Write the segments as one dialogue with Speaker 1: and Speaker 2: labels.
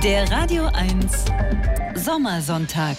Speaker 1: Der Radio 1 Sommersonntag.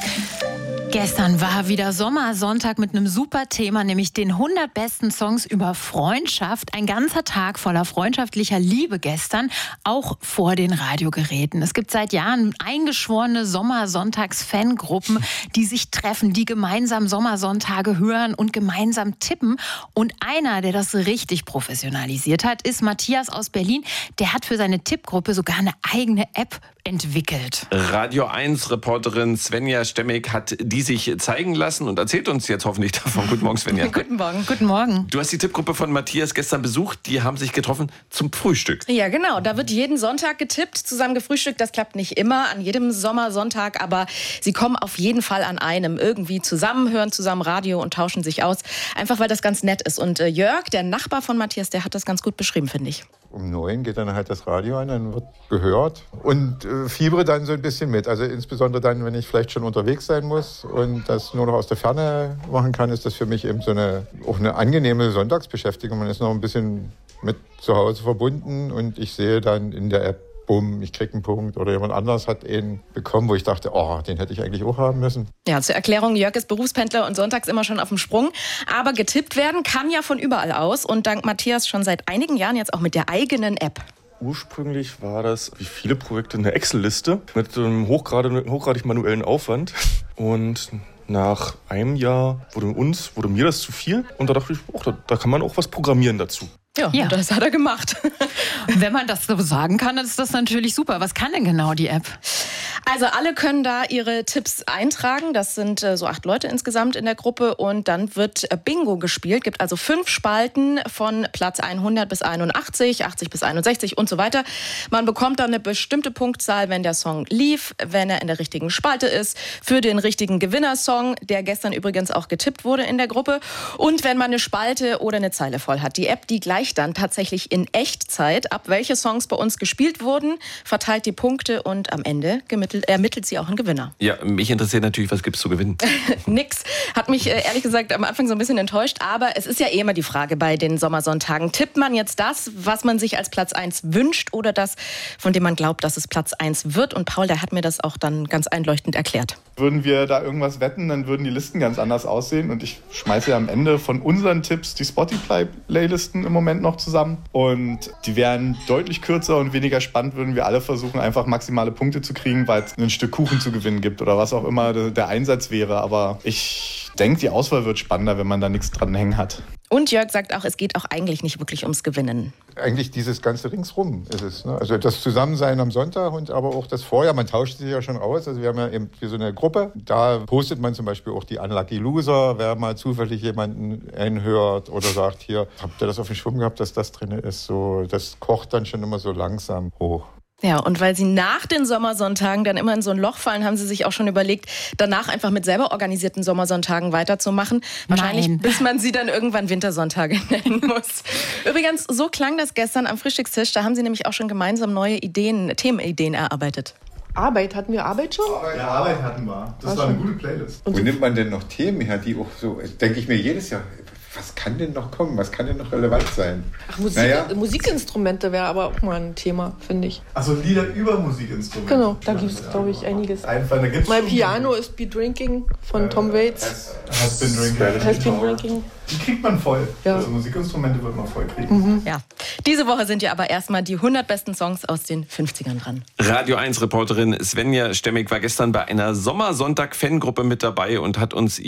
Speaker 2: Gestern war wieder Sommersonntag mit einem super Thema, nämlich den 100 besten Songs über Freundschaft. Ein ganzer Tag voller freundschaftlicher Liebe gestern, auch vor den Radiogeräten. Es gibt seit Jahren eingeschworene Sommersonntags-Fangruppen, die sich treffen, die gemeinsam Sommersonntage hören und gemeinsam tippen. Und einer, der das richtig professionalisiert hat, ist Matthias aus Berlin. Der hat für seine Tippgruppe sogar eine eigene App entwickelt.
Speaker 3: Radio 1-Reporterin Svenja Stemmig hat die sich zeigen lassen und erzählt uns jetzt hoffentlich davon. Guten Morgen, Svenja.
Speaker 2: Guten Morgen. Guten Morgen.
Speaker 3: Du hast die Tippgruppe von Matthias gestern besucht. Die haben sich getroffen zum Frühstück.
Speaker 4: Ja, genau. Da wird jeden Sonntag getippt, zusammen gefrühstückt. Das klappt nicht immer an jedem Sommersonntag, aber sie kommen auf jeden Fall an einem irgendwie zusammen, hören zusammen Radio und tauschen sich aus. Einfach, weil das ganz nett ist. Und Jörg, der Nachbar von Matthias, der hat das ganz gut beschrieben, finde ich.
Speaker 5: Um 9 geht dann halt das Radio an, dann wird gehört und fiebere dann so ein bisschen mit. Also insbesondere dann, wenn ich vielleicht schon unterwegs sein muss und das nur noch aus der Ferne machen kann, ist das für mich eben auch eine angenehme Sonntagsbeschäftigung. Man ist noch ein bisschen mit zu Hause verbunden und ich sehe dann in der App, bumm, ich krieg einen Punkt oder jemand anders hat einen bekommen, wo ich dachte, oh, den hätte ich eigentlich auch haben müssen.
Speaker 4: Ja, zur Erklärung, Jörg ist Berufspendler und sonntags immer schon auf dem Sprung. Aber getippt werden kann ja von überall aus und dank Matthias schon seit einigen Jahren jetzt auch mit der eigenen App.
Speaker 6: Ursprünglich war das, wie viele Projekte, eine Excel-Liste mit einem hochgradig manuellen Aufwand. Und nach einem Jahr wurde mir das zu viel. Und da dachte ich, da kann man auch was programmieren dazu.
Speaker 4: Ja, und das hat er gemacht.
Speaker 2: Wenn man das so sagen kann, ist das natürlich super. Was kann denn genau die App?
Speaker 4: Also alle können da ihre Tipps eintragen. Das sind so 8 Leute insgesamt in der Gruppe. Und dann wird Bingo gespielt. Gibt also 5 Spalten von Platz 100 bis 81, 80 bis 61 und so weiter. Man bekommt dann eine bestimmte Punktzahl, wenn der Song lief, wenn er in der richtigen Spalte ist, für den richtigen Gewinnersong, der gestern übrigens auch getippt wurde in der Gruppe. Und wenn man eine Spalte oder eine Zeile voll hat. Die App, die gleicht dann tatsächlich in Echtzeit ab, welche Songs bei uns gespielt wurden, verteilt die Punkte und am Ende ermittelt sie auch einen Gewinner.
Speaker 3: Ja, mich interessiert natürlich, was gibt's zu gewinnen?
Speaker 4: Nix. Hat mich ehrlich gesagt am Anfang so ein bisschen enttäuscht, aber es ist ja immer die Frage bei den Sommersonntagen. Tippt man jetzt das, was man sich als Platz 1 wünscht oder das, von dem man glaubt, dass es Platz 1 wird? Und Paul, der hat mir das auch dann ganz einleuchtend erklärt.
Speaker 7: Würden wir da irgendwas wetten, dann würden die Listen ganz anders aussehen und ich schmeiße ja am Ende von unseren Tipps die Spotify-Playlisten im Moment noch zusammen und die wären deutlich kürzer und weniger spannend, würden wir alle versuchen, einfach maximale Punkte zu kriegen, weil es ein Stück Kuchen zu gewinnen gibt oder was auch immer der Einsatz wäre. Aber ich denke, die Auswahl wird spannender, wenn man da nichts dran hängen hat.
Speaker 4: Und Jörg sagt auch, es geht auch eigentlich nicht wirklich ums Gewinnen.
Speaker 5: Eigentlich dieses ganze Ringsrum ist es. Ne? Also das Zusammensein am Sonntag und aber auch das vorher. Man tauscht sich ja schon aus. Also wir haben ja eben für so eine Gruppe. Da postet man zum Beispiel auch die Unlucky Loser, wer mal zufällig jemanden einhört oder sagt, hier, habt ihr das auf dem Schwung gehabt, dass das drin ist? So, das kocht dann schon immer so langsam hoch.
Speaker 4: Ja, und weil sie nach den Sommersonntagen dann immer in so ein Loch fallen, haben sie sich auch schon überlegt, danach einfach mit selber organisierten Sommersonntagen weiterzumachen. Wahrscheinlich, bis man sie dann irgendwann Wintersonntage nennen muss. Übrigens, so klang das gestern am Frühstückstisch. Da haben sie nämlich auch schon gemeinsam neue Themenideen erarbeitet.
Speaker 8: Hatten wir Arbeit schon?
Speaker 7: Ja, Arbeit hatten wir. Das war eine gute Playlist.
Speaker 5: Wo nimmt man denn noch Themen her, die auch so, denke ich mir jedes Jahr, was kann denn noch kommen? Was kann denn noch relevant sein?
Speaker 8: Ach, Musikinstrumente wäre aber auch mal ein Thema, finde ich.
Speaker 7: Also Lieder über Musikinstrumente.
Speaker 8: Genau, da gibt es, glaube ich, einiges.
Speaker 7: Einfach, da gibt's
Speaker 8: My Piano is Be Drinking von Tom Waits.
Speaker 7: Has Been Drinking.
Speaker 8: Has Been Drinking.
Speaker 7: Die kriegt man voll.
Speaker 8: Ja.
Speaker 7: Also Musikinstrumente wird man voll kriegen.
Speaker 4: Ja. Diese Woche sind ja aber erstmal die 100 besten Songs aus den 50ern dran.
Speaker 3: Radio 1-Reporterin Svenja Stemmig war gestern bei einer Sommersonntag-Fangruppe mit dabei und hat uns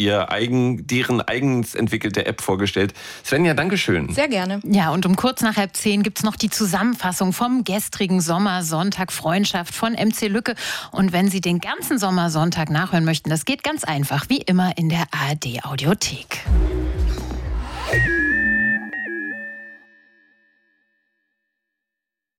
Speaker 3: deren eigens entwickelte App vorgestellt. Svenja, dankeschön.
Speaker 4: Sehr gerne.
Speaker 2: Ja, und um kurz nach 9:30 gibt es noch die Zusammenfassung vom gestrigen Sommersonntag Freundschaft von MC Lücke. Und wenn Sie den ganzen Sommersonntag nachhören möchten, das geht ganz einfach, wie immer in der ARD-Audiothek.